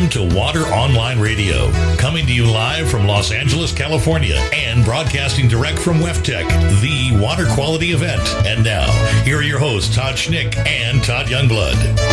Welcome to Water Online Radio, coming to you live from Los Angeles, California, and broadcasting direct from WEFTEC, the water quality event. And now, here are your hosts, Todd Schnick and Todd Youngblood.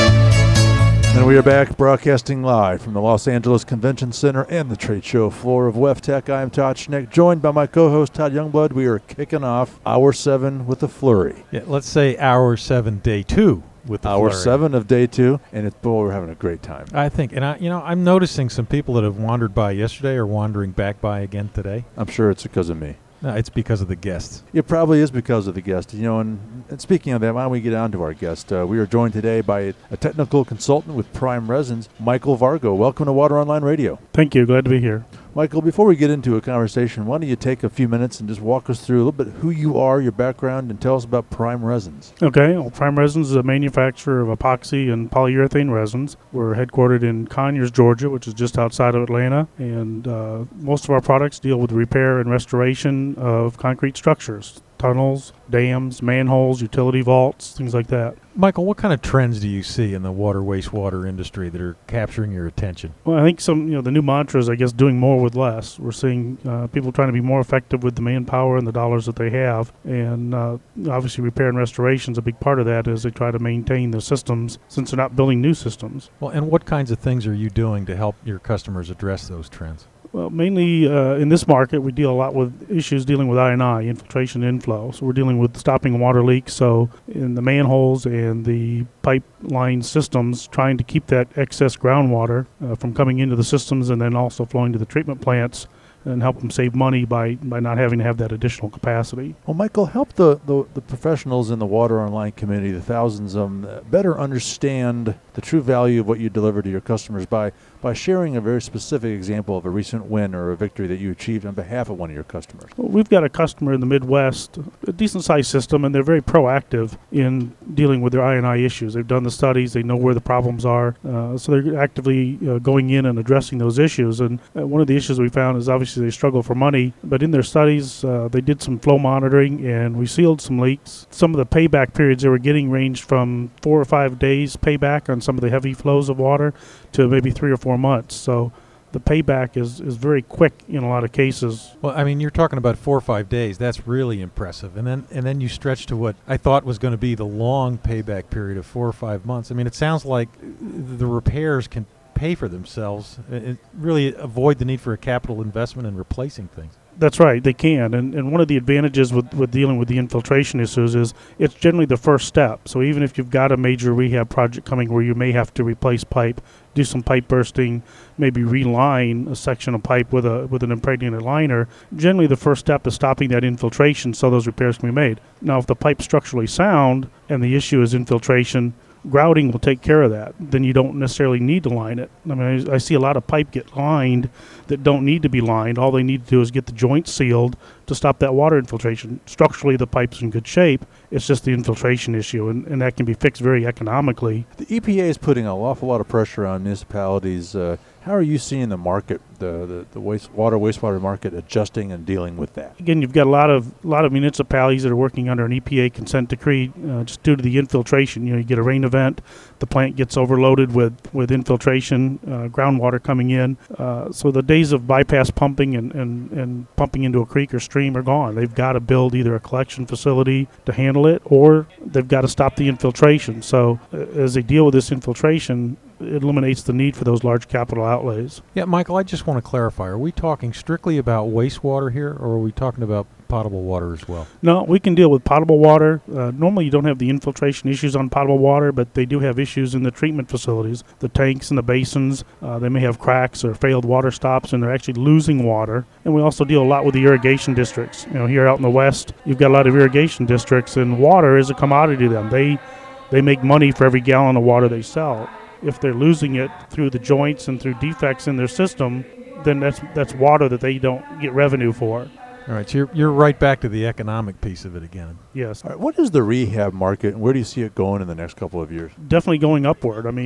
And we are back broadcasting live from the Los Angeles Convention Center and the trade show floor of WEFTEC. I am Todd Schnick, joined by my co-host, Todd Youngblood. We are kicking off Hour 7 with a flurry. Yeah, let's say Hour 7, Day 2. With the Hour flurry. 7 of Day 2, and we're having a great time. I think, and I'm noticing some people that have wandered by yesterday are wandering back by again today. I'm sure it's because of me. No, it's because of the guests. It probably is because of the guest. And speaking of that, why don't we get on to our guest? We are joined today by a technical consultant with Prime Resins, Michael Vargo. Welcome to Water Online Radio. Thank you. Glad to be here. Michael, before we get into a conversation, why don't you take a few minutes and just walk us through a little bit who you are, your background, and tell us about Prime Resins. Okay. Well, Prime Resins is a manufacturer of epoxy and polyurethane resins. We're headquartered in Conyers, Georgia, which is just outside of Atlanta, and most of our products deal with repair and restoration of concrete structures, tunnels, dams, manholes, utility vaults, things like that. Michael, what kind of trends do you see in the water wastewater industry that are capturing your attention? Well, I think the new mantra is, I guess, doing more with less. We're seeing people trying to be more effective with the manpower and the dollars that they have. And obviously repair and restoration is a big part of that as they try to maintain the systems since they're not building new systems. Well, and what kinds of things are you doing to help your customers address those trends? Well, mainly in this market, we deal a lot with issues dealing with I&I, infiltration inflow. So we're dealing with stopping water leaks. So in the manholes and the pipeline systems, trying to keep that excess groundwater from coming into the systems and then also flowing to the treatment plants and help them save money by not having to have that additional capacity. Well, Michael, help the professionals in the Water Online community, the thousands of them, better understand the true value of what you deliver to your customers by sharing a very specific example of a recent win or a victory that you achieved on behalf of one of your customers. Well, we've got a customer in the Midwest, a decent-sized system, and they're very proactive in dealing with their I&I issues. They've done the studies. They know where the problems are. So they're actively going in and addressing those issues. And one of the issues we found is obviously they struggle for money, but in their studies, they did some flow monitoring, and we sealed some leaks. Some of the payback periods they were getting ranged from 4 or 5 days payback on some of the heavy flows of water to maybe 3 or 4 months. So the payback is very quick in a lot of cases. Well, I mean, you're talking about 4 or 5 days. That's really impressive. And then you stretch to what I thought was going to be the long payback period of 4 or 5 months. I mean, it sounds like the repairs can pay for themselves and really avoid the need for a capital investment in replacing things. That's right, they can. And one of the advantages with dealing with the infiltration issues is it's generally the first step. So even if you've got a major rehab project coming where you may have to replace pipe, do some pipe bursting, maybe reline a section of pipe with an impregnated liner, generally the first step is stopping that infiltration so those repairs can be made. Now, if the pipe's structurally sound and the issue is infiltration, grouting will take care of that. Then you don't necessarily need to line it. I mean, I see a lot of pipe get lined that don't need to be lined. All they need to do is get the joints sealed to stop that water infiltration. Structurally, the pipe's in good shape. It's just the infiltration issue, and that can be fixed very economically. The EPA is putting an awful lot of pressure on municipalities. How are you seeing the market, the wastewater market adjusting and dealing with that? Again, you've got a lot of municipalities that are working under an EPA consent decree just due to the infiltration. You get a rain event, the plant gets overloaded with infiltration, groundwater coming in. So the days of bypass pumping and pumping into a creek or stream are gone. They've got to build either a collection facility to handle it, or they've got to stop the infiltration. So as they deal with this infiltration, it eliminates the need for those large capital outlays. Yeah, Michael, I just want to clarify. Are we talking strictly about wastewater here, or are we talking about potable water as well? No, we can deal with potable water. Normally you don't have the infiltration issues on potable water, but they do have issues in the treatment facilities, the tanks and the basins. They may have cracks or failed water stops, and they're actually losing water. And we also deal a lot with the irrigation districts. Here out in the West, you've got a lot of irrigation districts, and water is a commodity to them. They make money for every gallon of water they sell. If they're losing it through the joints and through defects in their system, then that's water that they don't get revenue for. All right, so you're right back to the economic piece of it again. Yes. All right, what is the rehab market, and where do you see it going in the next couple of years? Definitely going upward. I mean,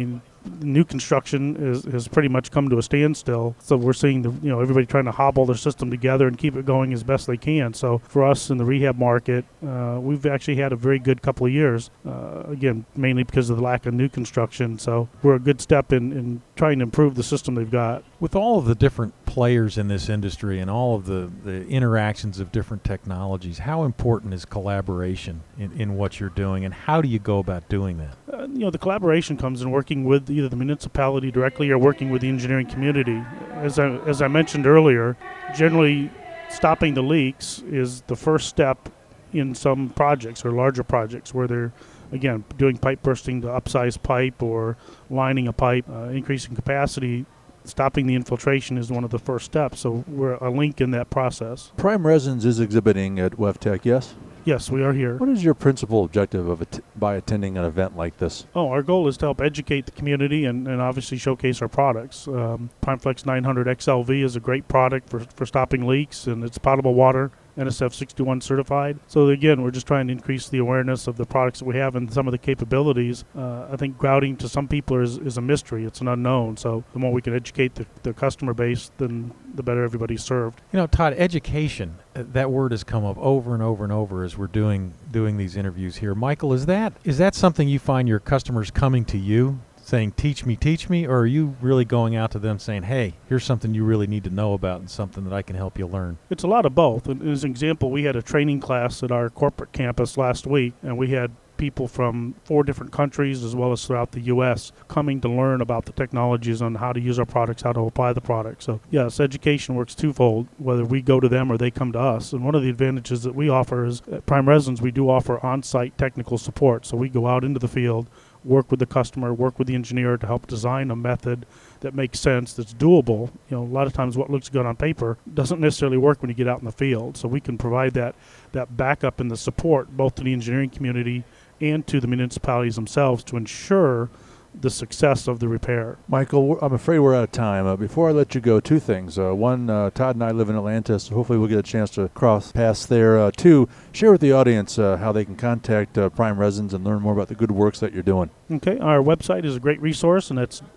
new construction has pretty much come to a standstill. So we're seeing everybody trying to hobble their system together and keep it going as best they can. So for us in the rehab market, we've actually had a very good couple of years. Again, mainly because of the lack of new construction. So we're a good step in trying to improve the system they've got. With all of the different players in this industry and all of the interactions of different technologies, how important is collaboration in what you're doing, and how do you go about doing that? The collaboration comes in working with either the municipality directly or working with the engineering community. As I mentioned earlier, generally stopping the leaks is the first step in some projects or larger projects where they're, again, doing pipe bursting to upsize pipe or lining a pipe, increasing capacity. Stopping the infiltration is one of the first steps, so we're a link in that process. Prime Resins is exhibiting at WEFTEC, yes? Yes, we are here. What is your principal objective of by attending an event like this? Our goal is to help educate the community and obviously showcase our products. PrimeFlex 900 XLV is a great product for stopping leaks, and it's potable water, NSF 61 certified. So again, we're just trying to increase the awareness of the products that we have and some of the capabilities. I think grouting to some people is a mystery. It's an unknown. So the more we can educate the customer base, then the better everybody's served. Todd, education, that word has come up over and over and over as we're doing these interviews here. Michael, is that something you find your customers coming to you saying, teach me, or are you really going out to them saying, hey, here's something you really need to know about and something that I can help you learn? It's a lot of both. And as an example, we had a training class at our corporate campus last week, and we had people from 4 different countries as well as throughout the U.S. coming to learn about the technologies on how to use our products, how to apply the products. So, yes, education works twofold, whether we go to them or they come to us. And one of the advantages that we offer is at Prime Resins, we do offer on-site technical support. So we go out into the field, work with the customer, work with the engineer to help design a method that makes sense, that's doable. A lot of times what looks good on paper doesn't necessarily work when you get out in the field. So we can provide that backup and the support both to the engineering community and to the municipalities themselves to ensure the success of the repair. Michael, I'm afraid we're out of time. Before I let you go, 2 things. One, Todd and I live in Atlanta, so hopefully we'll get a chance to cross paths there. 2, share with the audience how they can contact Prime Resins and learn more about the good works that you're doing. Okay, our website is a great resource, and that's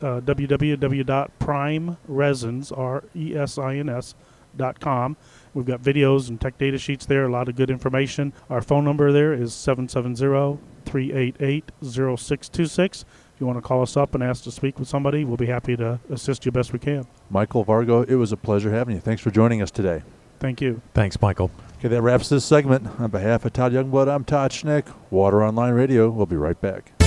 www.primeresins.com. We've got videos and tech data sheets there, a lot of good information. Our phone number there is 770-388-0626. If you want to call us up and ask to speak with somebody, we'll be happy to assist you best we can. Michael Vargo, it was a pleasure having you. Thanks for joining us today. Thank you. Thanks, Michael. Okay, that wraps this segment. On behalf of Todd Youngblood, I'm Todd Schnick, Water Online Radio. We'll be right back.